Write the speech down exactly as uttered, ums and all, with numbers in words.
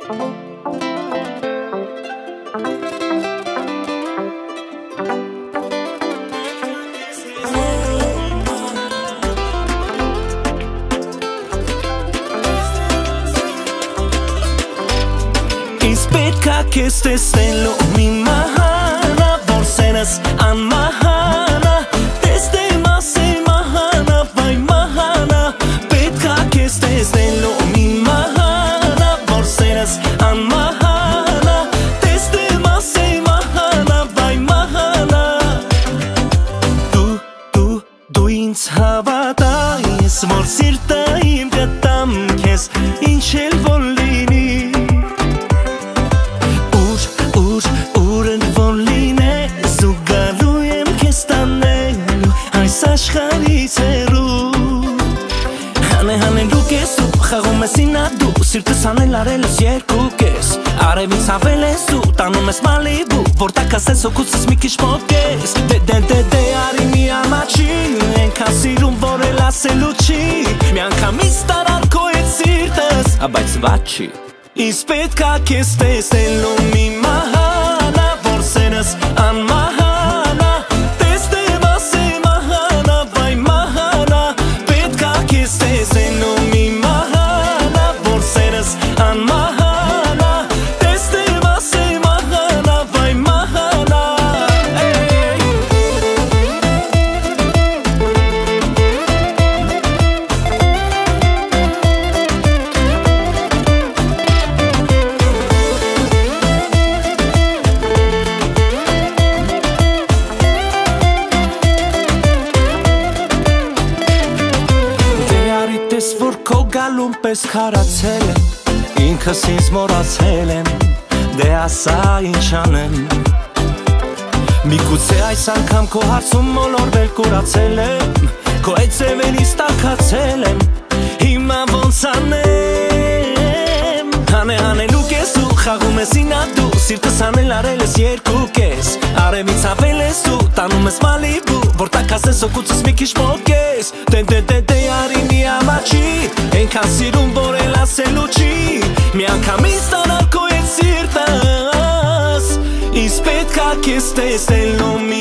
Ispirka che stesse lo mi mahana Vorsenas an mahana Teste mase mahana Vai mahana Petka che stesse lo mi mahana Vorsenas an mahana Teste mase mahana Vai mahana Du, du, du ins havadais Vorsirta im gatam kes In shel vollini Խաղում ես ինադու, սիրտս անելարել ես երկուկես Արևից ավել ես դու, տանում ես մալիբու Որտակ ասես հոգուցս մի քիչ մոկես Դե դե դե դե արի մի ամաչի Ենքան սիրում որ էլ ասելու չի Մի անգամից տարար քո հետ սիրտս Բայց վաչի Ինձ պետք ա քեզ տեսնելու մի մահանա Որ սերս անմահանա Տեսնեմ ասեմ ահանա Վայ մահանա Պետք ա քեզ տեսնելու մի An mahana, teste mase mahana, vai mahana. Դե արիտես որ քո գալուն պես քարացել եմ Ինքս ինձ մոռացել եմ, դե ասա ինչ անեմ Միգուցե այս անգամ քո հարցում մոլորվել կուրացել եմ Քո այդ ձևերից տաքացել եմ, հիմա ոնց անեմ Հանե հանելու կես դու, խաղում ես ինադու Սիրտս անել արել ես երկու կես Արևից ավել ես դու, տանում ես մալիբու Որտակ ասես հոգուցս մի քիչ մոկես Դե դե դե դե արի մի ամաչի Ենքան սիրում որ էլ ասելու չի Մի անգամից տարար քո հետ սիրտս Ինձ պետք ա քեզ տեսնելու մի